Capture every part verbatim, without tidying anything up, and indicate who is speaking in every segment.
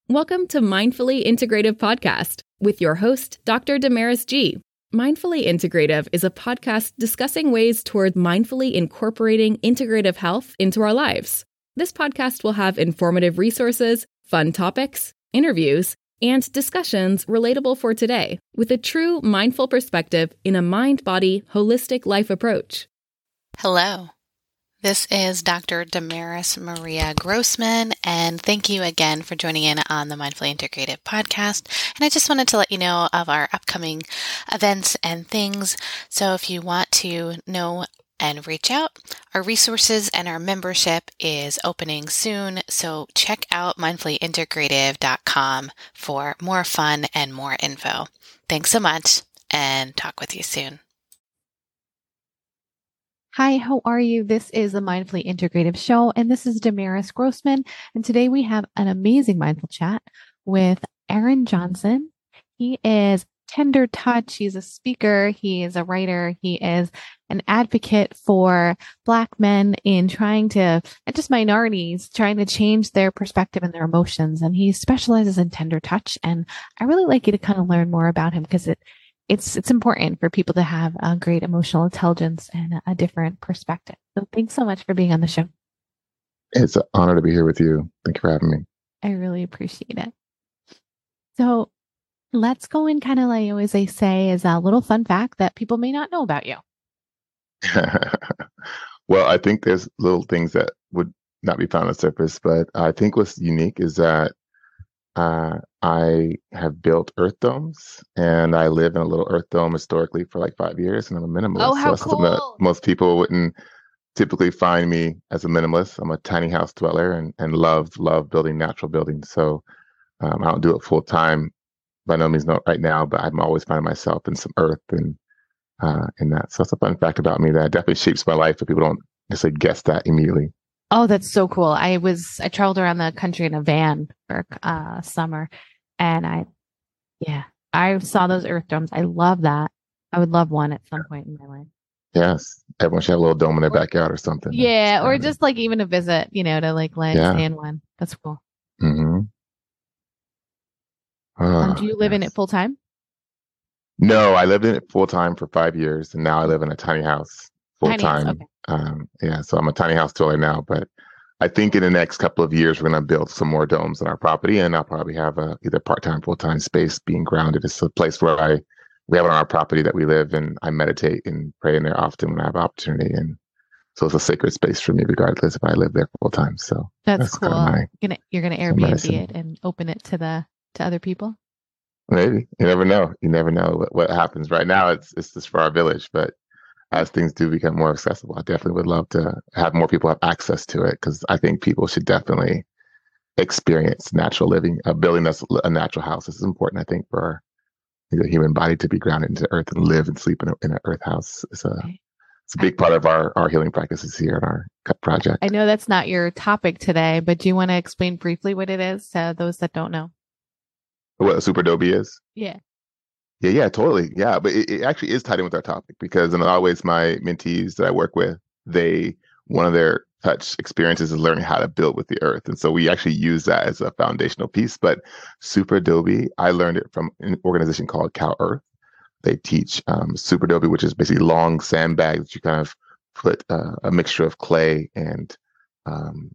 Speaker 1: Welcome to Mindfully Integrative Podcast with your host, Doctor Damaris G. Mindfully Integrative is a podcast discussing ways toward mindfully incorporating integrative health into our lives. This podcast will have informative resources, fun topics, interviews, and discussions relatable for today with a true mindful perspective in a mind-body, holistic life approach.
Speaker 2: Hello. This is Doctor Damaris Maria Grossman, and thank you again for joining in on the Mindfully Integrative podcast. And I just wanted to let you know of our upcoming events and things. So if you want to know and reach out, our resources and our membership is opening soon. So check out mindfully integrative dot com for more fun and more info. Thanks so much, and talk with you soon.
Speaker 3: Hi, how are you? This is the Mindfully Integrative Show, and this is Damaris Grossman. And today we have an amazing mindful chat with Aaron Johnson. He is Tender Touch. He's a speaker. He is a writer. He is an advocate for Black men in trying to, and just minorities, trying to change their perspective and their emotions. And he specializes in tender touch. And I really like you to kind of learn more about him because it It's it's important for people to have a great emotional intelligence and a, a different perspective. So thanks so much for being on the show.
Speaker 4: It's an honor to be here with you. Thank you for having me.
Speaker 3: I really appreciate it. So let's go in kind of like always I say is a little fun fact that people may not know about you.
Speaker 4: Well, I think there's little things that would not be found on the surface, but I think what's unique is that Uh, I have built earth domes, and I live in a little earth dome historically for like five years, and I'm a minimalist.
Speaker 3: Oh, how
Speaker 4: so that's
Speaker 3: cool.
Speaker 4: something that most people wouldn't typically find me as a minimalist. I'm a tiny house dweller and, and love, love building natural buildings. So um, I don't do it full time, by no means not right now, but I'm always finding myself in some earth and uh, in that. So that's a fun fact about me that definitely shapes my life, but people don't necessarily guess that immediately.
Speaker 3: Oh, that's so cool. I was, I traveled around the country in a van for uh summer, and I, yeah, I saw those earth domes. I love that. I would love one at some point in my life.
Speaker 4: Yes. Everyone should have a little dome in their backyard or something.
Speaker 3: Yeah. Or just like even a visit, you know, to like let
Speaker 4: Yeah.
Speaker 3: stay in one. That's cool.
Speaker 4: Mm-hmm. Oh,
Speaker 3: Um, do you live in
Speaker 4: yes.
Speaker 3: it full time?
Speaker 4: No, I lived in it full time for five years, and now I live in a tiny house full
Speaker 3: Tiny house,
Speaker 4: time.
Speaker 3: okay.
Speaker 4: Um, yeah, so I'm a tiny house dweller now, but I think in the next couple of years we're going to build some more domes on our property, and I'll probably have a either part time, full time space being grounded. It's a place where I we have it on our property that we live, and I meditate and pray in there often when I have opportunity, and so it's a sacred space for me, regardless if I live there full time. So
Speaker 3: That's,
Speaker 4: that's
Speaker 3: cool.
Speaker 4: kind of my
Speaker 3: You're gonna you're gonna
Speaker 4: some
Speaker 3: Airbnb
Speaker 4: medicine.
Speaker 3: it and open it to the to other people.
Speaker 4: Maybe you never know. You never know what, what happens. Right now, it's it's just for our village, but as things do become more accessible, I definitely would love to have more people have access to it because I think people should definitely experience natural living. Uh, building us a natural house is important, I think, for our, the human body to be grounded into earth and live and sleep in, a, in an earth house. It's a,
Speaker 3: Okay.
Speaker 4: it's a big part of our, our healing practices here in our cut project.
Speaker 3: I know that's not your topic today, but do you want to explain briefly what it is to those that don't know?
Speaker 4: What a super adobe is?
Speaker 3: Yeah.
Speaker 4: Yeah, yeah, totally. Yeah, but it, it actually is tied in with our topic because in a lot of ways, my mentees that I work with, they one of their touch experiences is learning how to build with the earth, and so we actually use that as a foundational piece. But Super Adobe, I learned it from an organization called Cal Earth. They teach um, Super Adobe, which is basically long sandbags that you kind of put uh, a mixture of clay and um,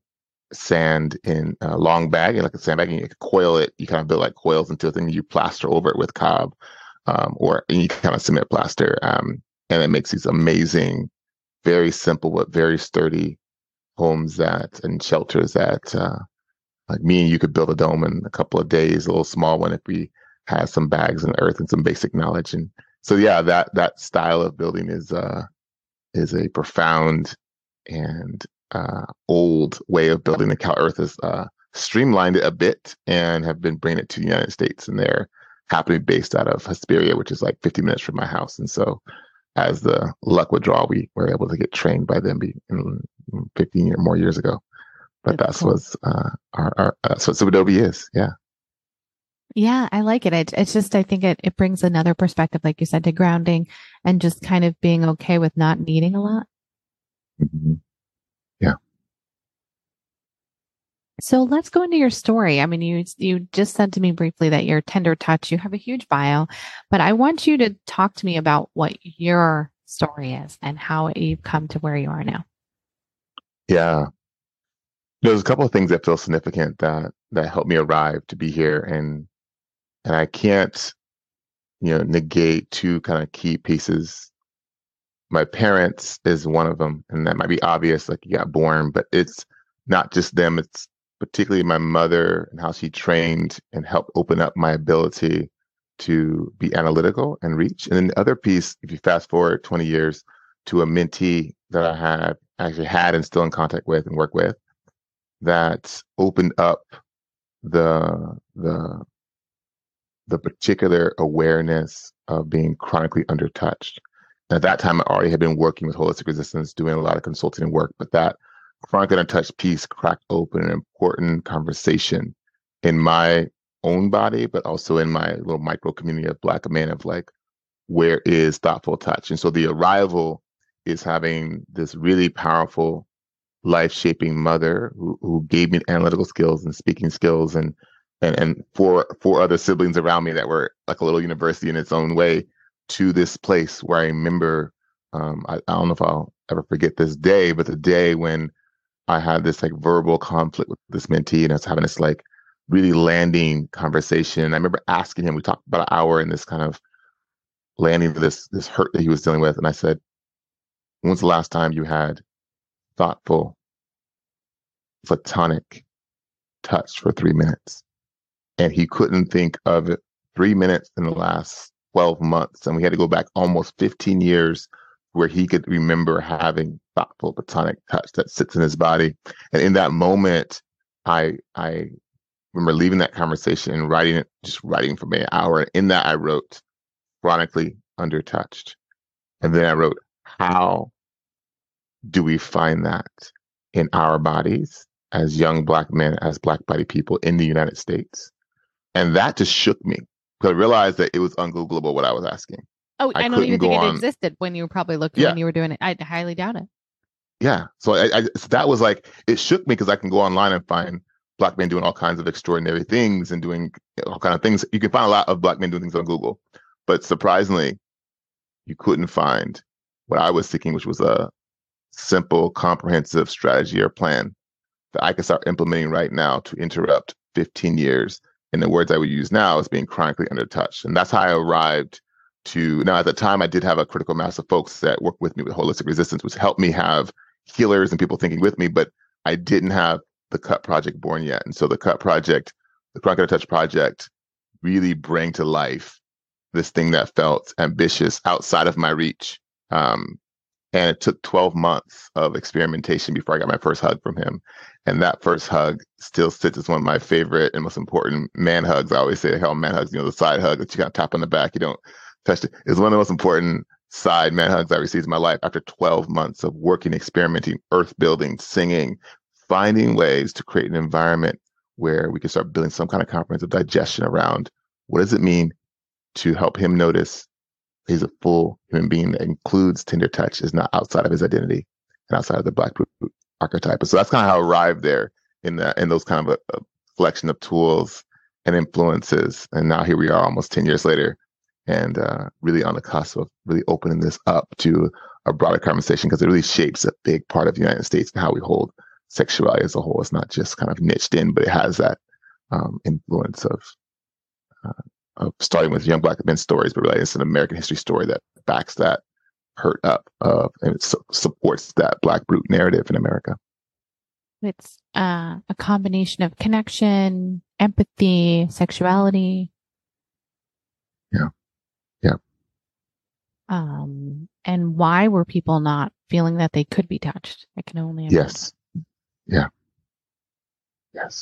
Speaker 4: sand in a long bag, like a sandbag, and you coil it. You kind of build like coils into a thing. You plaster over it with cob. Um, or you kind of cement plaster, um, and it makes these amazing, very simple but very sturdy homes that and shelters that, uh, like me and you could build a dome in a couple of days, a little small one if we had some bags and earth and some basic knowledge. And so, yeah, that that style of building is uh, is a profound and uh, old way of building. The Cal Earth has uh, streamlined it a bit and have been bringing it to the United States, and they're happily based out of Hesperia, which is like fifty minutes from my house. And so as the luck would draw, we were able to get trained by them be, in fifteen or more years ago. But
Speaker 3: That's
Speaker 4: that's
Speaker 3: cool.
Speaker 4: what's uh, our, our that's what Super Adobe is. Yeah.
Speaker 3: Yeah, I like it. it. It's just, I think it, it brings another perspective, like you said, to grounding and just kind of being okay with not needing a lot.
Speaker 4: Mm-hmm. Yeah.
Speaker 3: So let's go into your story. I mean, you you just said to me briefly that you're Tender Touch. You have a huge bio, but I want you to talk to me about what your story is and how you've come to where you are now.
Speaker 4: Yeah. There's a couple of things that feel significant that that helped me arrive to be here, and and I can't, you know, negate two kind of key pieces. My parents is one of them, and that might be obvious, like you got born, but it's not just them. It's particularly my mother and how she trained and helped open up my ability to be analytical and reach. And then the other piece, if you fast forward twenty years to a mentee that I had actually had and still in contact with and work with, that opened up the the the particular awareness of being chronically undertouched. At that time, I already had been working with holistic resistance, doing a lot of consulting work, but that chronic undertouched piece cracked open an important conversation in my own body, but also in my little micro community of Black men of like, where is thoughtful touch? And so the arrival is having this really powerful, life-shaping mother who, who gave me analytical skills and speaking skills, and and and four four other siblings around me that were like a little university in its own way, to this place where I remember, um, I, I don't know if I'll ever forget this day, but the day when I had this like verbal conflict with this mentee, and I was having this like really landing conversation. I remember asking him, we talked about an hour in this kind of landing for this this hurt that he was dealing with, and I said, when's the last time you had thoughtful, platonic touch for three minutes? And he couldn't think of it, three minutes in the last twelve months. And we had to go back almost fifteen years where he could remember having thoughtful, platonic touch that sits in his body. And in that moment, I I remember leaving that conversation and writing it, just writing for me an hour. And in that, I wrote, chronically undertouched. And then I wrote, how do we find that in our bodies as young Black men, as Black body people in the United States? And that just shook me, because I realized that it was ungoogleable what I was asking.
Speaker 3: Oh, I, I don't even think it on... existed when you were probably looking,
Speaker 4: yeah.
Speaker 3: when you were doing it. I highly doubt it.
Speaker 4: Yeah. So, I, I, so that was like, it shook me, because I can go online and find Black men doing all kinds of extraordinary things and doing all kinds of things. You can find a lot of Black men doing things on Google, but surprisingly, you couldn't find what I was seeking, which was a simple, comprehensive strategy or plan that I can start implementing right now to interrupt fifteen years. And the words I would use now is being chronically undertouched. And that's how I arrived to, now at the time I did have a critical mass of folks that worked with me with holistic resistance, which helped me have healers and people thinking with me, but I didn't have the CUT project born yet. And so the CUT project, the Chronic Undertouched project, really bring to life this thing that felt ambitious outside of my reach. Um, and it took twelve months of experimentation before I got my first hug from him. And that first hug still sits as one of my favorite and most important man hugs. I always say, hell, man hugs, you know, the side hug that you kind of tap on the back, you don't touch it. It's one of the most important side man hugs I received in my life after twelve months of working, experimenting, earth building, singing, finding ways to create an environment where we can start building some kind of comprehensive digestion around what does it mean to help him notice he's a full human being that includes tender touch, is not outside of his identity and outside of the Black brute archetype. So that's kind of how I arrived there in that, in those kind of a, a collection of tools and influences. And now here we are almost ten years later, and uh, really on the cusp of really opening this up to a broader conversation, because it really shapes a big part of the United States and how we hold sexuality as a whole. It's not just kind of niched in, but it has that um, influence of uh, of starting with young Black men's stories, but really it's an American history story that backs that hurt up of and it su- supports that Black brute narrative in America.
Speaker 3: It's uh, a combination of connection, empathy, sexuality.
Speaker 4: Yeah. Yeah.
Speaker 3: Um, and why were people not feeling that they could be touched? I can only imagine.
Speaker 4: Yes. Yeah. Yes.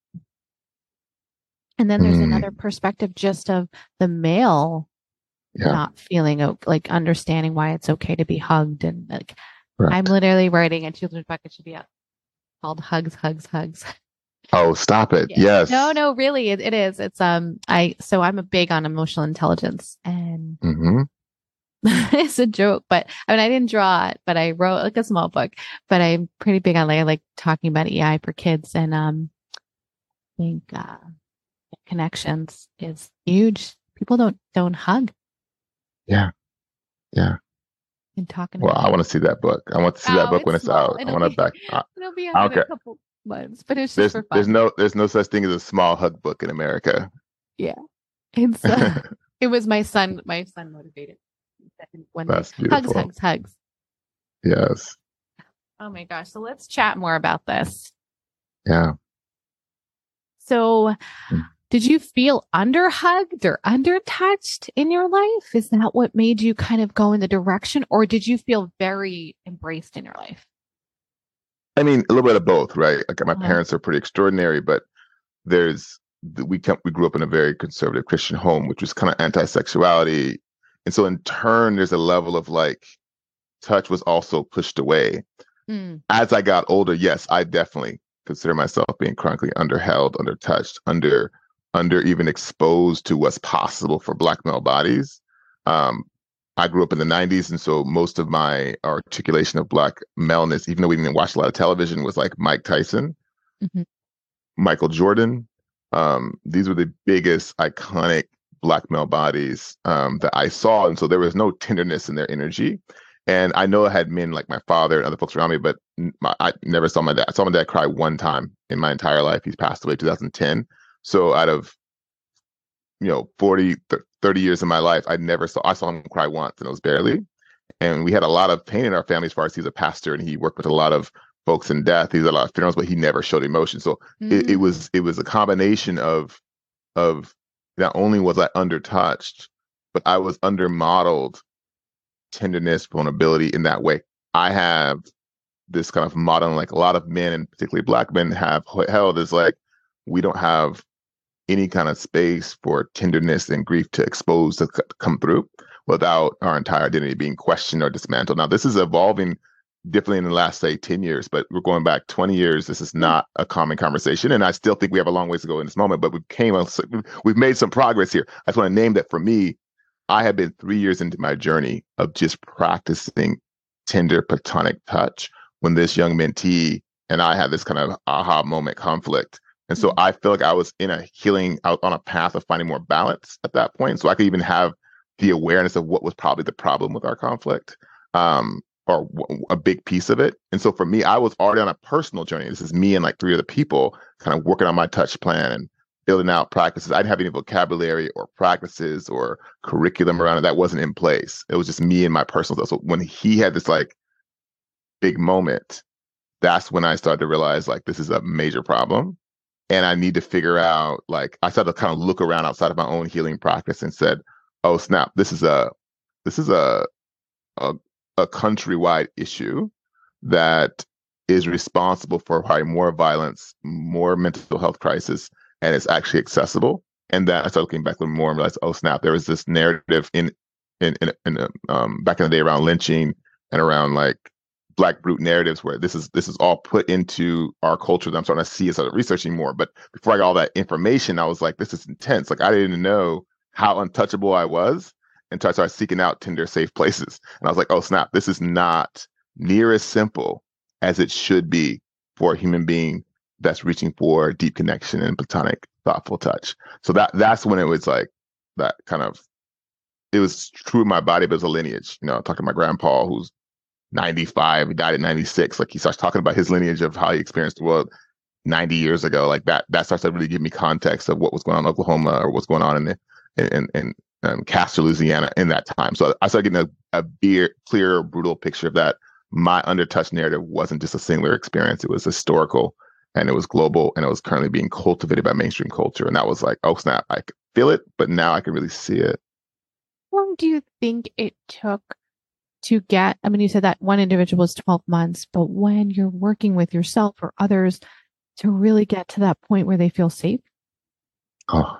Speaker 3: And then there's
Speaker 4: mm.
Speaker 3: another perspective just of the male yeah. not feeling like understanding why it's okay to be hugged. And like, right. I'm literally writing a children's book. It should be out called Hugs, Hugs, Hugs.
Speaker 4: Oh, stop it.
Speaker 3: Yeah.
Speaker 4: Yes.
Speaker 3: No, no, really. It, it is. It's, um, I, so I'm a big on emotional intelligence, and
Speaker 4: mm-hmm.
Speaker 3: it's a joke, but I mean, I didn't draw it, but I wrote like a small book, but I'm pretty big on like, I like talking about E I for kids. And, um, think uh, connections is huge. People don't don't hug.
Speaker 4: Yeah. Yeah.
Speaker 3: And talking
Speaker 4: Well,
Speaker 3: about
Speaker 4: I want to see that book. I want to see that
Speaker 3: oh,
Speaker 4: book when
Speaker 3: it's
Speaker 4: it's
Speaker 3: small.
Speaker 4: out. I
Speaker 3: It'll
Speaker 4: want to
Speaker 3: be
Speaker 4: back. I,
Speaker 3: it'll be
Speaker 4: I
Speaker 3: out
Speaker 4: don't
Speaker 3: in a
Speaker 4: care.
Speaker 3: couple months, but it's just
Speaker 4: There's
Speaker 3: for
Speaker 4: there's
Speaker 3: fun.
Speaker 4: no there's no such thing as a small hug book in America.
Speaker 3: Yeah. It's uh, it was my son, my son motivated one day.
Speaker 4: That's
Speaker 3: Hugs,
Speaker 4: beautiful.
Speaker 3: hugs, hugs.
Speaker 4: Yes.
Speaker 3: Oh my gosh. So let's chat more about this.
Speaker 4: Yeah.
Speaker 3: So
Speaker 4: Mm.
Speaker 3: did you feel underhugged or undertouched in your life? Is that what made you kind of go in the direction, or did you feel very embraced in your life?
Speaker 4: I mean, a little bit of both, right? Like my
Speaker 3: Uh-huh.
Speaker 4: parents are pretty extraordinary, but there's we come we grew up in a very conservative Christian home, which was kind of anti-sexuality, and so in turn, there's a level of like touch was also pushed away.
Speaker 3: Mm.
Speaker 4: As I got older, yes, I definitely consider myself being chronically underheld, undertouched, under under even exposed to what's possible for Black male bodies. Um, I grew up in the nineties, and so most of my articulation of Black maleness, even though we didn't watch a lot of television, was like Mike Tyson,
Speaker 3: Mm-hmm.
Speaker 4: Michael Jordan. Um, these were the biggest iconic Black male bodies um, that I saw, and so there was no tenderness in their energy. And I know I had men like my father and other folks around me, but my, I never saw my dad. I saw my dad cry one time in my entire life. He's passed away in two thousand ten. So out of, you know, forty, thirty years of my life, I never saw, I saw him cry once, and it was barely. And we had a lot of pain in our family as far as he's a pastor and he worked with a lot of folks in death. He did a lot of funerals, but he never showed emotion. So
Speaker 3: Mm.
Speaker 4: it, it was, it was a combination of, of not only was I undertouched, but I was undermodeled tenderness, vulnerability in that way. I have this kind of model, like a lot of men, and particularly Black men, have held is like, we don't have any kind of space for tenderness and grief to expose to c- come through without our entire identity being questioned or dismantled. Now, this is evolving differently in the last, say, ten years, but we're going back twenty years. This is not a common conversation. And I still think we have a long ways to go in this moment, but we came, we've made some progress here. I just want to name that for me, I have been three years into my journey of just practicing tender platonic touch when this young mentee and I had this kind of aha moment conflict. And so I feel like I was in a healing, out on a path of finding more balance at that point. So I could even have the awareness of what was probably the problem with our conflict, um, or w- a big piece of it. And so for me, I was already on a personal journey. This is me and like three other people kind of working on my touch plan and building out practices. I didn't have any vocabulary or practices or curriculum around it. That wasn't in place. It was just me and my personal stuff. So when he had this like big moment, that's when I started to realize like this is a major problem. And I need to figure out, like, I started to kind of look around outside of my own healing practice and said, oh, snap, this is a, this is a, a, a countrywide issue that is responsible for probably more violence, more mental health crisis, and it's actually accessible. And then I started looking back a little more and realized, oh, snap, there was this narrative in, in, in, in um, back in the day around lynching and around like Black brute narratives where this is this is all put into our culture that I'm starting to see as I'm researching more. But before I got all that information, I was like, this is intense. Like I didn't know how untouchable I was until I started seeking out tender, safe places. And I was like, oh snap, this is not near as simple as it should be for a human being that's reaching for deep connection and platonic, thoughtful touch. So that that's when it was like that kind of, it was true in my body, but it was a lineage. You know, I talked to my grandpa who's ninety-five, he died at ninety-six. Like he starts talking about his lineage of how he experienced the world ninety years ago. Like that, that starts to really give me context of what was going on in Oklahoma or what's going on in the, in, in, in Castor, Louisiana in that time. So I started getting a, a beer, clear, brutal picture of that. My undertouched narrative wasn't just a singular experience. It was historical and it was global and it was currently being cultivated by mainstream culture. And that was like, oh snap, I could feel it, but now I can really see it.
Speaker 3: How long do you think it took to get, I mean, you said that one individual was twelve months, but when you're working with yourself or others to really get to that point where they feel safe?
Speaker 4: Oh,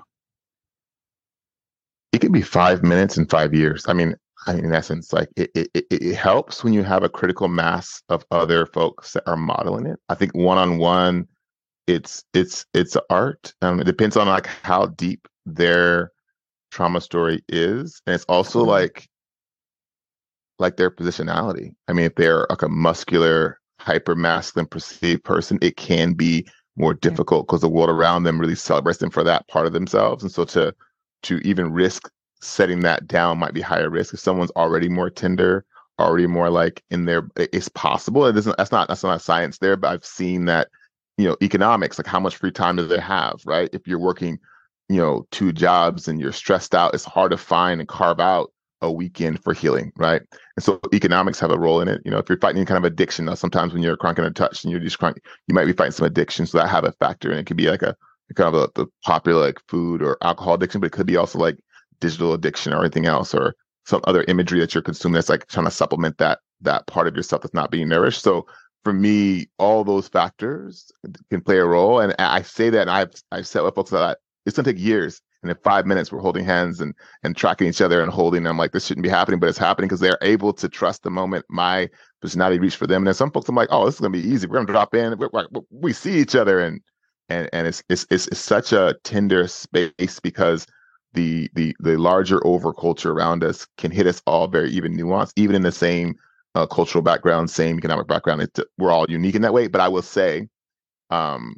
Speaker 4: it can be five minutes and five years. I mean, I mean, in essence, like it, it, it, it helps when you have a critical mass of other folks that are modeling it. I think one-on-one, it's, it's, it's art. Um, it depends on like how deep their trauma story is. And it's also like, like their positionality. I mean, if they're like a muscular, hyper masculine perceived person, it can be more difficult because the world around them really celebrates them for that part of themselves. And so to to even risk setting that down might be higher risk if someone's already more tender, already more like in their, it's possible. It doesn't, that's not, that's not science there, but I've seen that, you know, economics, like how much free time do they have, right? If you're working, you know, two jobs and you're stressed out, it's hard to find and carve out a weekend for healing, right? And so economics have a role in it. You know, if you're fighting any kind of addiction, now sometimes when you're chronic in a touch and you're just chronic, you might be fighting some addiction, so that have a factor. And it could be like a kind of a, the popular like food or alcohol addiction, but it could be also like digital addiction or anything else, or some other imagery that you're consuming that's like trying to supplement that that part of yourself that's not being nourished. So for me, all those factors can play a role. And I say that, and I've I've said with folks that it's gonna take years. And in five minutes, we're holding hands and and tracking each other and holding them. Like, this shouldn't be happening, but it's happening because they're able to trust the moment my personality reached for them. And then some folks, I'm like, oh, this is gonna be easy. We're gonna drop in. We're, we're, we see each other, and and and it's, it's it's it's such a tender space because the the the larger over culture around us can hit us all very even nuanced, even in the same uh, cultural background, same economic background. It's, we're all unique in that way. But I will say, um,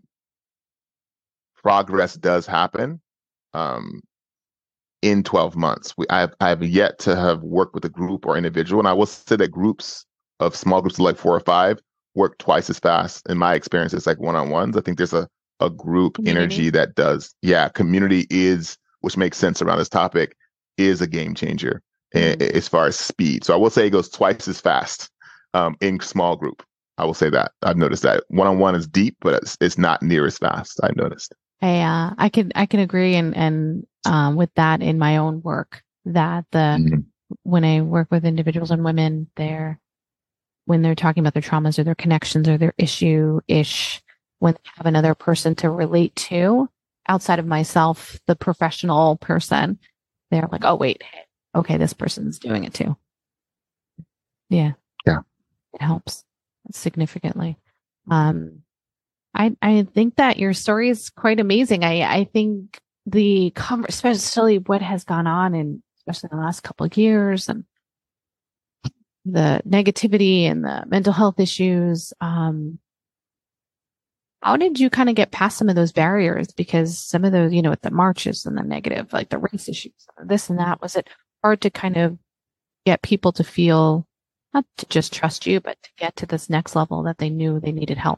Speaker 4: progress does happen. Um, in twelve months, we I've I've yet to have worked with a group or individual, and I will say that groups of small groups of like four or five work twice as fast. In my experience, it's like one-on-ones. I think there's a a group community energy that does. Yeah, community is, which makes sense around this topic, is a game changer mm-hmm. a, as far as speed. So I will say it goes twice as fast um, in small group. I will say that I've noticed that one-on-one is deep, but it's it's not near as fast. I've noticed.
Speaker 3: I uh, I can I can agree and and um, with that in my own work, that the mm-hmm. when I work with individuals and women, they're when they're talking about their traumas or their connections or their issue ish, when they have another person to relate to outside of myself, the professional person, they're like, oh wait, okay, this person's doing it too. Yeah,
Speaker 4: yeah,
Speaker 3: it helps significantly. Um, I, I think that your story is quite amazing. I, I think the cover, especially what has gone on in, especially in the last couple of years, and the negativity and the mental health issues. Um, how did you kind of get past some of those barriers? Because some of those, you know, with the marches and the negative, like the race issues, this and that, was it hard to kind of get people to feel, not to just trust you, but to get to this next level that they knew they needed help?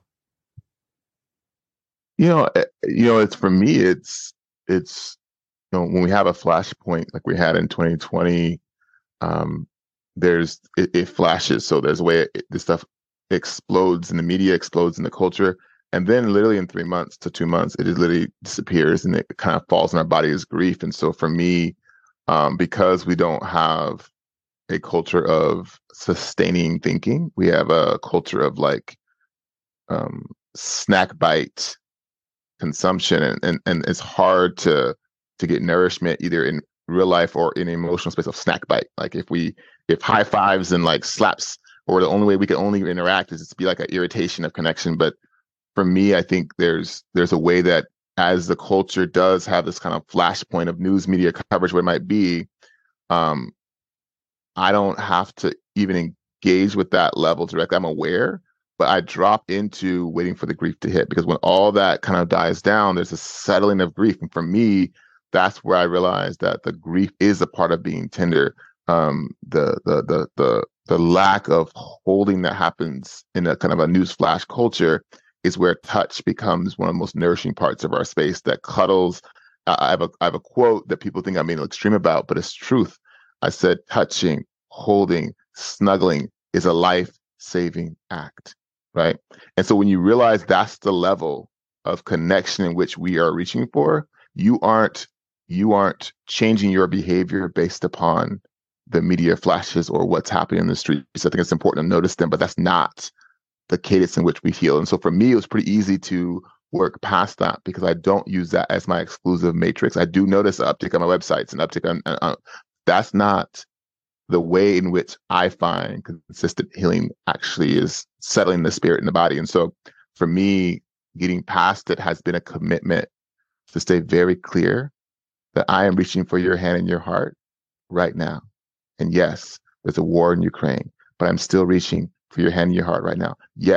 Speaker 4: You know, you know, it's for me, it's, it's, you know, when we have a flashpoint like we had in twenty twenty, um, there's, it, it flashes. So there's a way it, this stuff explodes in the media, explodes in the culture. And then literally in three months to two months, it just literally disappears and it kind of falls in our body as grief. And so for me, um, because we don't have a culture of sustaining thinking, we have a culture of like, um, snack bite consumption, and, and and it's hard to to get nourishment either in real life or in an emotional space of snack bite. Like if we if high fives and like slaps, or the only way we can only interact is to be like an irritation of connection. But for me, I think there's there's a way that as the culture does have this kind of flashpoint of news media coverage, what it might be, um, I don't have to even engage with that level directly. I'm aware, but I drop into waiting for the grief to hit, because when all that kind of dies down, there's a settling of grief. And for me, that's where I realized that the grief is a part of being tender. Um, the, the, the, the, the lack of holding that happens in a kind of a news flash culture is where touch becomes one of the most nourishing parts of our space. That cuddles. I have a, I have a quote that people think I'm being extreme about, but it's truth. I said, touching, holding, snuggling is a life-saving act. Right. And so when you realize that's the level of connection in which we are reaching for, you aren't you aren't changing your behavior based upon the media flashes or what's happening in the streets. I think it's important to notice them, but that's not the cadence in which we heal. And so for me, it was pretty easy to work past that because I don't use that as my exclusive matrix. I do notice an uptick on my websites, an uptick on, uh, that's not the way in which I find consistent healing actually is settling the spirit and the body. And so for me, getting past it has been a commitment to stay very clear that I am reaching for your hand and your heart right now. And yes, there's a war in Ukraine, but I'm still reaching for your hand and your heart right now. Yes,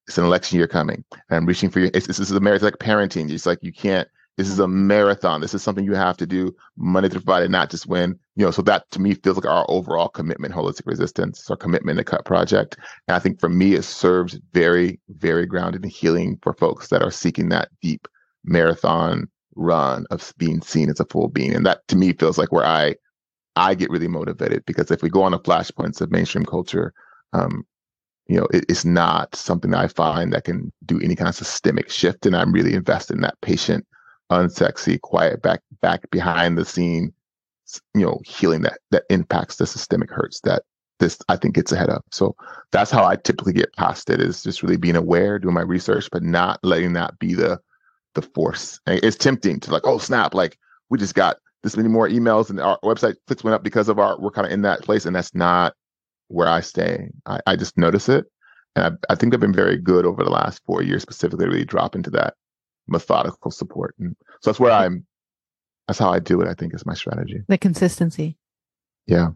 Speaker 4: it's an election year coming, and I'm reaching for your. It's, this is a marathon, like parenting. It's like you can't. This is a marathon. This is something you have to do Monday through Friday, not just when, you know, so that to me feels like our overall commitment, holistic resistance, our commitment to Cut Project. And I think for me, it serves very, very grounded and healing for folks that are seeking that deep marathon run of being seen as a full being. And that to me feels like where I, I get really motivated, because if we go on the flashpoints of mainstream culture, um, you know, it, it's not something that I find that can do any kind of systemic shift. And I'm really invested in that patient, unsexy, quiet, back back behind the scene, you know, healing that that impacts the systemic hurts that this I think gets ahead of. So that's how I typically get past it, is just really being aware, doing my research, but not letting that be the the force. And it's tempting to like, oh snap, like we just got this many more emails and our website clicks went up because of our, we're kind of in that place, and that's not where I stay. I, I just notice it, and I, I think I've been very good over the last four years specifically to really drop into that methodical support. And so that's where I'm, that's how I do it, I think, is my strategy.
Speaker 3: The consistency.
Speaker 4: Yeah.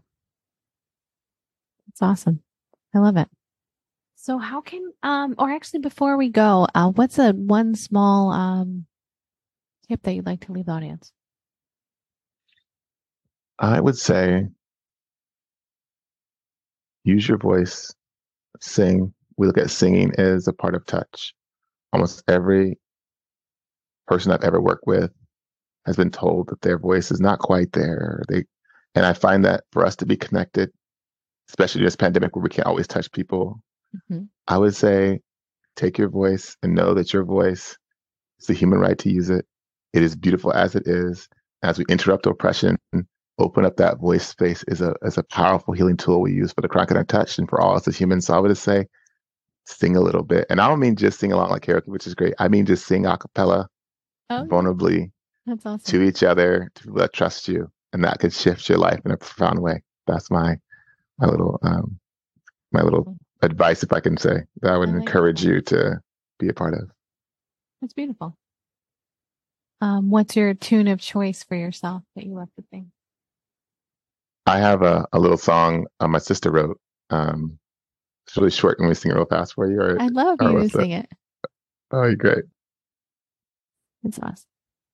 Speaker 3: It's awesome. I love it. So how can, um, or actually before we go, uh, what's a one small, um, tip that you'd like to leave the audience?
Speaker 4: I would say use your voice, sing. We look at singing as a part of touch. Almost every person I've ever worked with has been told that their voice is not quite there. They, and I find that for us to be connected, especially in this pandemic where we can't always touch people, mm-hmm. I would say take your voice and know that your voice is the human right to use it. It is beautiful as it is. As we interrupt oppression, open up that voice space is a is a powerful healing tool we use for the chronic untouched and for all us as humans. So I would just say, sing a little bit. And I don't mean just sing along like karaoke, which is great. I mean just sing a cappella, oh, vulnerably, that's awesome, to each other, to people that trust you. And that could shift your life in a profound way. That's my my little um my little mm-hmm. advice, if I can say, that I would I like encourage that. you to be a part of.
Speaker 3: That's beautiful. Um, what's your tune of choice for yourself that you love to sing?
Speaker 4: I have a, a little song uh, my sister wrote. Um, it's really short. Can we sing it real fast for you? Or,
Speaker 3: I'd love you to sing it.
Speaker 4: Oh, you're great.
Speaker 3: It's awesome.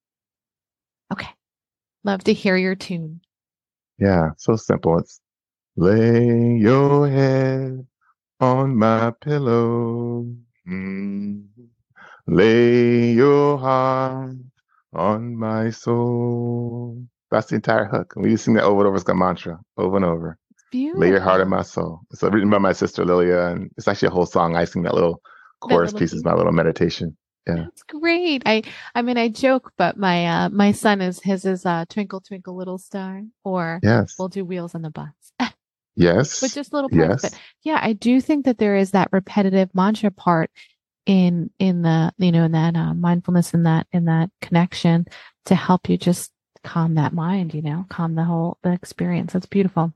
Speaker 3: Okay. Love to hear your tune.
Speaker 4: Yeah, so simple. It's lay your head on my pillow. Mm. Lay your heart on my soul. That's the entire hook. And we just sing that over and over as a mantra, over and over.
Speaker 3: It's beautiful.
Speaker 4: Lay your heart on my soul. It's written by my sister Lilia, and it's actually a whole song. I sing that little chorus that little piece is my little meditation. Yeah,
Speaker 3: that's great. I, I mean, I joke, but my, uh, my son is his is uh, Twinkle Twinkle Little Star, or
Speaker 4: yes,
Speaker 3: we'll do Wheels on the Bus.
Speaker 4: Yes,
Speaker 3: but just little parts.
Speaker 4: Yes.
Speaker 3: But yeah, I do think that there is that repetitive mantra part in in the you know in that uh, mindfulness, in that in that connection to help you just calm that mind, you know, calm the whole the experience. That's beautiful.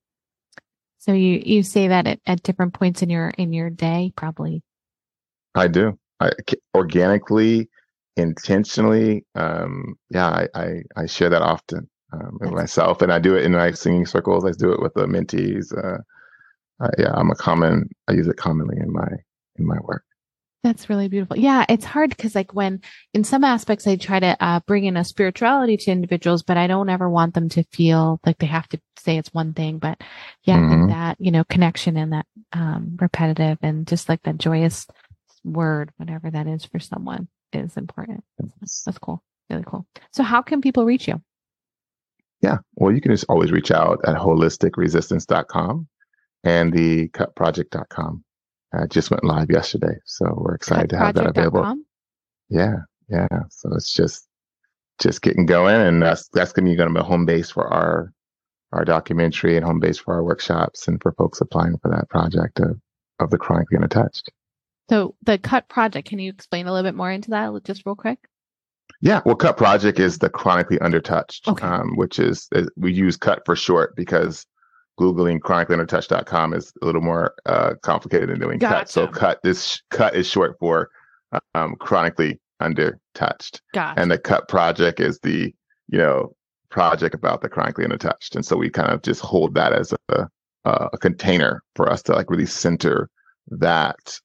Speaker 3: So you you say that at, at different points in your in your day, probably.
Speaker 4: I do. I organically, intentionally. Um, yeah, I, I I share that often um, with myself, and I do it in my singing circles. I do it with the mentees. Uh, I, yeah, I'm a common. I use it commonly in my in my work.
Speaker 3: That's really beautiful. Yeah, it's hard because like when in some aspects I try to uh, bring in a spirituality to individuals, but I don't ever want them to feel like they have to say it's one thing. But yeah, mm-hmm. I think that, you know, connection and that um, repetitive and just like that joyous word, whatever that is for someone, is important. That's, that's cool. Really cool. So how can people reach you?
Speaker 4: Yeah, well, you can just always reach out at holistic resistance dot com and the cut project dot com. Uh, just went live yesterday, so we're excited to have that available. Yeah, yeah. So it's just just getting going, and that's that's going to be going to be a home base for our our documentary and home base for our workshops and for folks applying for that project of of the chronically untouched.
Speaker 3: So the Cut Project, can you explain a little bit more into that, just real quick?
Speaker 4: Yeah, well, Cut Project is the chronically undertouched,
Speaker 3: okay.
Speaker 4: um, which is, is we use Cut for short because Googling chronically undertouched dot com is a little more uh, complicated than doing
Speaker 3: gotcha.
Speaker 4: Cut. So Cut is Cut is short for um, chronically undertouched.
Speaker 3: Gotcha.
Speaker 4: And the Cut Project is the, you know, project about the chronically undertouched. And so we kind of just hold that as a, a, a container for us to like really center that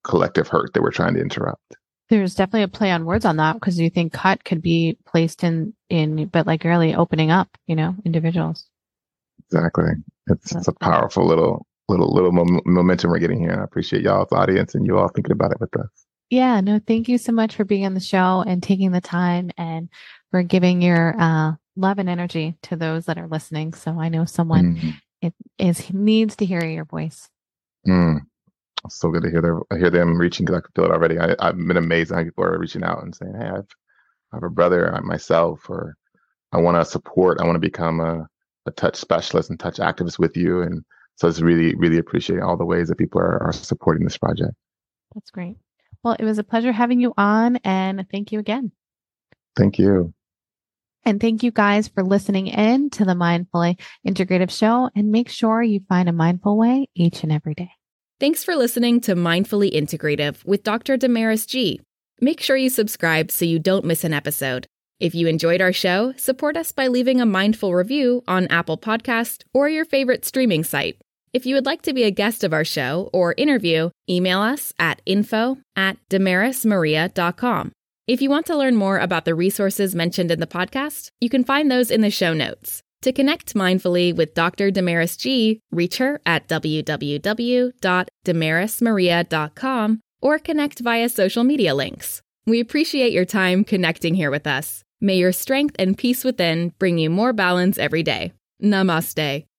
Speaker 4: collective hurt that we're trying to interrupt.
Speaker 3: There's definitely a play on words on that because you think cut could be placed in, in, but like really opening up, you know, individuals.
Speaker 4: Exactly. It's, it's a powerful little, little, little mom- momentum we're getting here. I appreciate y'all's audience and you all thinking about it with us.
Speaker 3: Yeah, no, thank you so much for being on the show and taking the time and for giving your uh, love and energy to those that are listening. So I know someone mm. it is needs to hear your voice.
Speaker 4: Mm. So good to hear them. I hear them reaching because I can feel it already. I, I've been amazed how people are reaching out and saying, "Hey, I've, I have a brother, I myself, or I want to support. I want to become a, a touch specialist and touch activist with you." And so it's really, really appreciating all the ways that people are, are supporting this project.
Speaker 3: That's great. Well, it was a pleasure having you on, and thank you again.
Speaker 4: Thank you.
Speaker 3: And thank you guys for listening in to the Mindfully Integrative Show. And make sure you find a mindful way each and every day.
Speaker 1: Thanks for listening to Mindfully Integrative with Doctor Damaris G. Make sure you subscribe so you don't miss an episode. If you enjoyed our show, support us by leaving a mindful review on Apple Podcast or your favorite streaming site. If you would like to be a guest of our show or interview, email us at info at damaris maria dot com. If you want to learn more about the resources mentioned in the podcast, you can find those in the show notes. To connect mindfully with Doctor Damaris G, reach her at w w w dot damaris maria dot com or connect via social media links. We appreciate your time connecting here with us. May your strength and peace within bring you more balance every day. Namaste.